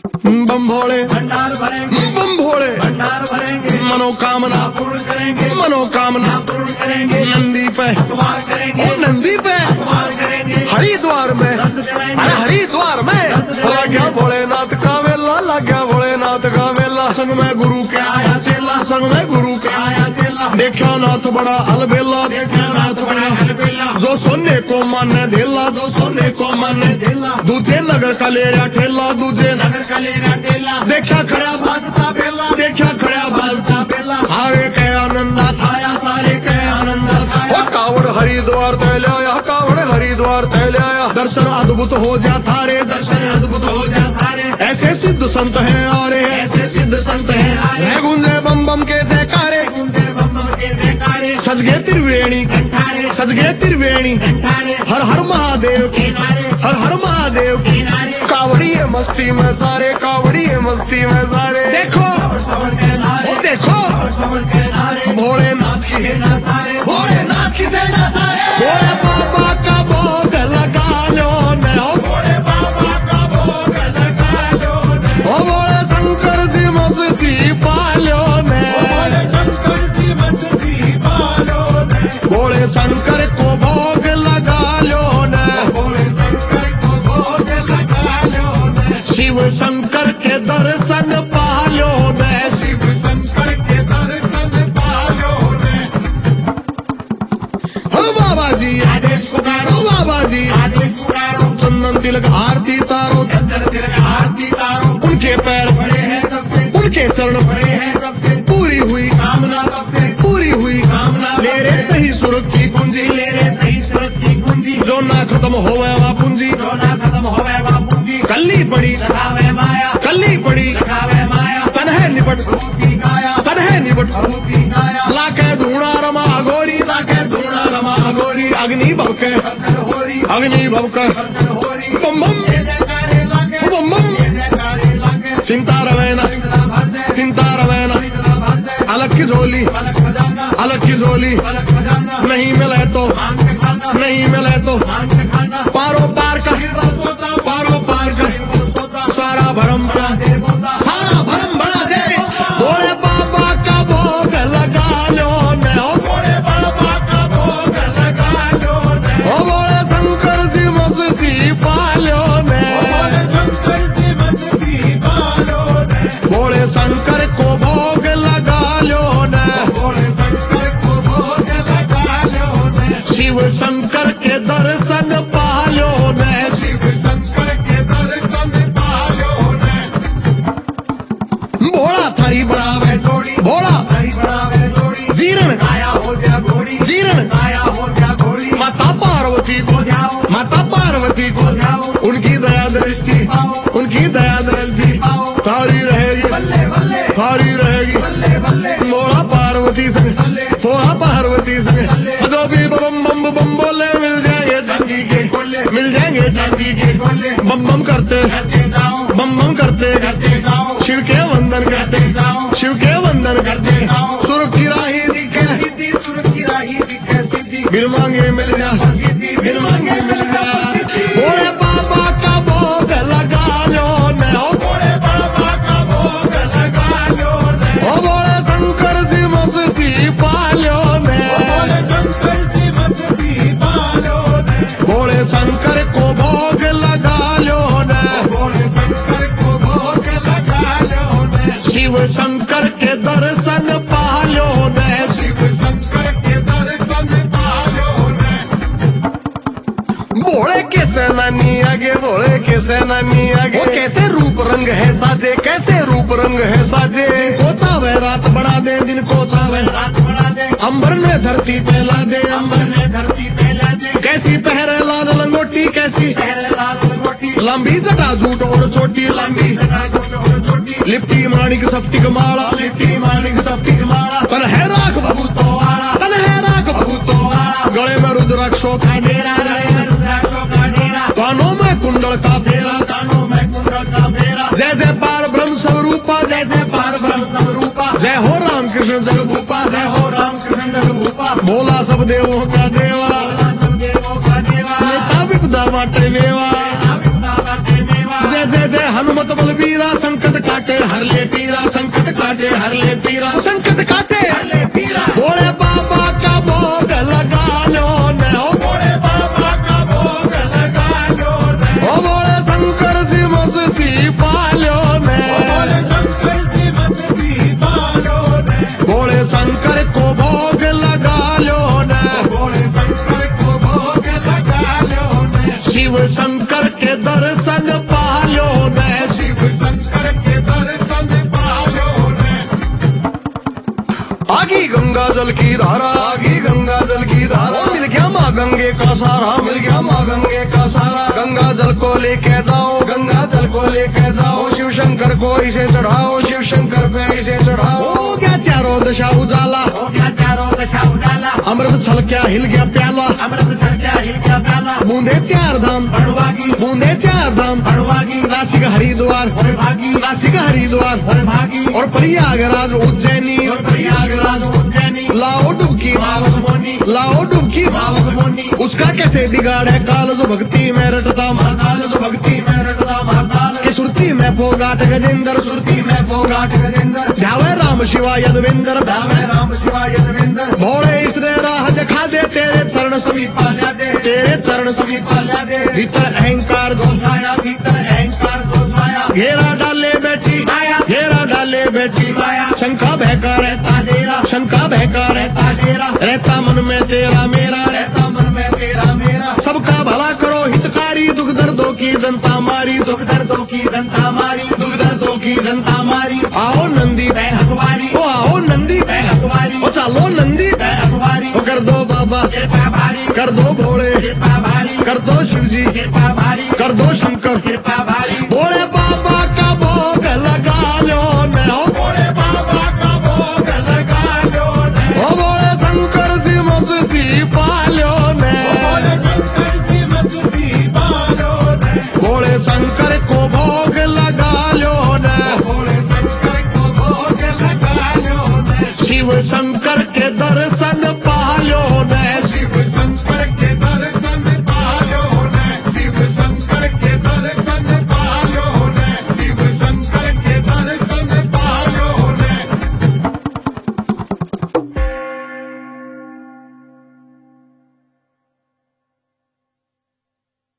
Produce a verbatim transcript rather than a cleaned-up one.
बम भोले भंडार भरेंगे, बम भोले भंडार भरेंगे, मनोकामना पूर्ण करेंगे, मनोकामना पूर्ण करेंगे, नंदी पे सवार करेंगे, ओ नंदी पे सवार करेंगे, हरिद्वार में अरे हरिद्वार में लग गया भोलेनाथ का मेला, लग गया भोलेनाथ का मेला। संग में गुरु के आया चेला, संग में गुरु के आया चेला। देखा नाथ बड़ा अलबेला, देखा नाथ बड़ा अलबेला। जो सोने को माने धेला, जो सोने को माने धेला। दूजे नगर का ले रहा ठेला, दूजे नगर का ले रहा ठेला। देखा खड़ा बाजता बेला, देखा खड़ा बाजता बेला। सारे के आनंदा छाया, सारे के आनंदा छाया। कावड़ हरिद्वार तैले आया, कावड़ हरिद्वार तैले आया। दर्शन अद्भुत हो जा थारे, दर्शन अद्भुत हो जा थारे। ऐसे सिद्ध संत हैं आरे, ऐसे सिद्ध संत हैं आरे। गुंजे बम बम के जयकारे, गुंजे बम बम के जयकारे। सज गए त्रिवेणी कंठारे, सज गए त्रिवेणी कंठारे। हर हर महादेव के नारे, हर हर महादेव के नारे। कावड़ी है मस्ती में सारे, कावड़ी है मस्ती में सारे। देखो ओ देखो भोलेनाथ की सेना सारे, भोलेनाथ की सेना सारे। भोले बाबा का भोग लगा लो न, भोले बाबा का भोग लगा लो न। ओ भोले शंकर जी मस्ती पालो न, भोले शंकर जी मस्ती पालो न। भोले शंकर को भोग लगा लो न, भोले शंकर को भोग लगा लो न। शिव शंकर के दर्शन पालो न, शिव शंकर के दर्शन पालो न। ओ बाबा जी आदेश पुकारो, बाबा जी आदेश पुकारो। चंदन तिलक आरती तारो, चंदन तिलक आरती तारो। उनके पैर पड़े हैं सबसे, उनके चरण पड़े हैं सबसे। पूरी हुई कामना तब से, पूरी हुई कामना। ले रे सही सुर की कुंजी, ले रे सही सुर की कुंजी। जो ना खत्म होवे वा पूंजी, जो ना खत्म होवे वा पूंजी। कल्ली पड़ी लगावे माया, कल्ली पड़ी लगावे माया। तन है निपट भूति काया, तन है निपट भूति काया। लाके धूणा रमा गोरी, लाके धूणा रमा गोरी। अग्नि भवके अग्नि भवके बम बम बम बम। चिंता रवेना, चिंता रवेना। अलग की झोली, अलग की झोली। नहीं मिले तो, नहीं मिले तो पारो पार का, पारो पार का। सारा भरम बड़ा दे, सारा भरम बड़ा दे। भोले बाबा का भोग लगा लो न, भोले बाबा का भोग लगा लो न। ओ भोले शंकर जी मस्ती पालो न, भोले शंकर जी मस्ती पालो न। भोले शंकर को भोग लगा लो न, भोले शंकर को भोग लगा लो न। शिव शंकर के दर्शन पालो न, शिव शंकर के दर्शन पालो न। भोला थारी बढ़ावे जोड़ी, भोला थारी बढ़ावे जोड़ी। जीर्ण काया हो जा घोड़ी, जीर्ण काया हो जा घोड़ी। माता पार्वती को ध्याओ, माता पार्वती को ध्याओ। उनकी दया दृष्टि, उनकी दया दृष्टि थारी रहेगी, बल्ले बल्ले थारी रहेगी, बल्ले बल्ले। भोला पार्वती से, भोला पार्वती से। जो भी बम बम बम बोले मिल जाएंगे चांदी के गोले, मिल जाएंगे चांदी के गोले। बम बम करते जाओ, बम बम करते जाओ। शिव के वंदन करते जाओ, शिव के वंदन करते जाओ। सुर की राही दिखे सीधी, सुर की राही दिखे सीधी। बिन मांगे मिल जा सीधी, बिन मांगे मिल जा। भोले बाबा का भोग लगा लो न, भोले बाबा का भोग लगा लो न। ओ भोले शंकर जी मस्ती पालो न, भोले शंकर जी मस्ती पालो न। भोले शंकर को भोग लगा लो न, भोले शंकर को भोग लगा लो न। शिव शंकर के दर्शन पालो न, शिव शंकर के दर्शन पालो न। भोले के सेनानी आगे, भोले के सेनानी आगे। वो कैसे रूप रंग है साजे, कैसे रूप रंग है साजे। दिन को चावे रात बढ़ा दे, दिन को चावे रात बढ़ा दे। अंबर में धरती पे ला दे, अंबर में धरती पे ला दे। कैसी पहरे लाल लंगोटी, कैसी पहरे लाल लंगोटी। लंबी जटा झूठ और छोटी, लंबी जटा झूठ और छोटी। लिपटी माणिक सप्टिक माला, लिपटी माणिक सप्टिक माला। तन है राख बबूतो वाला, तन है राख बबूतो वाला। गले में रुद्राक्षों का डेरा, गले में रुद्राक्षों का डेरा। कानों में कुंडल का फेरा, कानों में कुंडल का फेरा। जय जय पार ब्रह्म स्वरूपा, जय जय पार ब्रह्म स्वरूपा। जय हो राम कृष्ण जगभूपा, जय हो राम कृष्ण जगभूपा। भोला सब देवों का देवा, भोला सब देवों का देवा। विपदा बाटे मेवा, विपदा बाटे मेवा। जय जय जय हनुमत बलबीरा संकट काटे हर ले पीरा संकट काटे हर ले पीरा संकट काटे हर ले पीरा भोले बाबा का भोग लगा लो न हो भोले बाबा का भोग लगा लो ने ओ भोले शंकर सी मस्ती पालो न भोले शंकर सी मस्ती पालो ने भोले शंकर को भोग लगा लो न भोले शंकर को भोग लगा लो ने शिव शंकर के दर्शन पालो न शिव शंकर के दर्शन पालो ने आगी गंगा जल की धारा आगी गंगा जल की धारा ओ मिल गया माँ गंगे का सारा मिल गया माँ गंगे का सारा गंगा जल को लेके जाओ गंगा जल को लेके जाओ शिव शंकर को इसे चढ़ाओ शिव शंकर पे इसे चढ़ाओ हो गया चारों दशा उजाला हो गया चारों दशा उजाला अमृत छल क्या हिल गया प्याला अमृत सर क्या हिल गया प्याला बूंदे चार धाम बड़वागी बूंदे चार धाम बड़वागी नासिक हरिद्वार और भागी नासिक हरिद्वार और भागी और प्रयागराज उज्जैनी और प्रयागराज उज्जैनी लाओ डुबकी मावस मोनी लाओ डुबकी मावस मोनी उसका कैसे बिगाड़ है काल जो भक्ति में रटता महाकाल जो भक्ति में रटता महाकाल के सुरती में फोगाट गजेंद्र सुरती में फोगाट गजेंद्र ध्यावे राम शिवा यदविंदर दावे राम शिवा यदविंदर भोले इसने राह दिखा दे तेरे चरण सभी समीपा जा दे तेरे चरण सभी समीपा जा दे भीतर अहंकार जो छाया भीतर अहंकार जो छाया घेरा डाले बैठी माया घेरा डाले बैठी माया शंका बहका रहता तादेरा शंका बहका रहता तादेरा रहता मन में तेरा मेरा रहता मन में तेरा मेरा सबका भला करो हितकारी दुख दर्दों की जनता मारी दुख दुख दर्दों की जनता मारी दुख दर्दों की जनता मारी आओ नंदी मैं हसवारी ओ आओ नंदी मैं हसवारी ओ चलो नंदी मैं हसवारी ओ कर दो बाबा कृपा भारी कर दो भोले कृपा भारी कर दो शिव जी कृपा भारी कर दो शंकर कृपा भारी भोले बाबा का भोग लगा लो न हो भोले बाबा का भोग लगा लो ने ओ भोले शंकर सी मस्ती पालो न भोले शंकर सी मस्ती पालो ने भोले शंकर को भोग लगा लो न भोले शंकर को भोग लगा लो ने शिव शंकर